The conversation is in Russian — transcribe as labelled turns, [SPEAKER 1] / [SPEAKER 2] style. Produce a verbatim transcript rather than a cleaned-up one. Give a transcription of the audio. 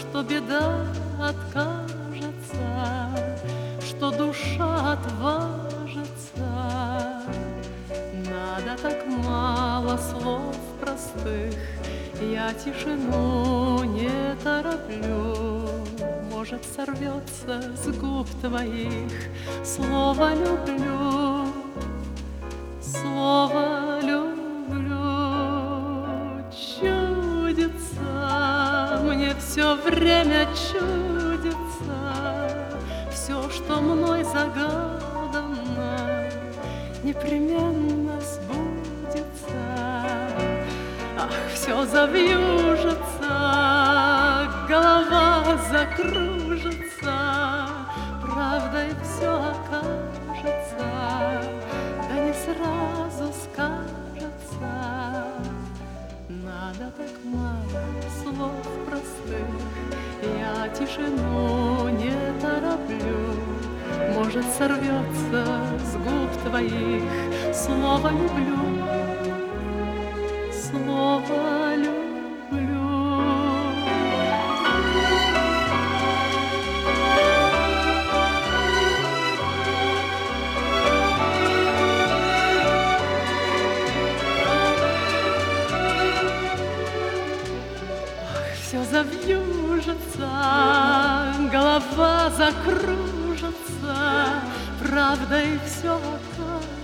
[SPEAKER 1] что беда откажется, что душа отважится. Надо так мало слов простых, я тишину не тороплю. Может, сорвется с губ твоих слово «люблю», слово «люблю». Чудится, мне все время чудится, все, что мной загадано, непременно сбудется. Ах, все завьюжится, голова закружится, правдой все окажется, да не сразу скажется. Надо так мало слов простых, я тишину не тороплю. Может, сорвется с губ твоих слово «люблю», слово «люблю». Все завьюжится, голова закружится, правдой все окажется,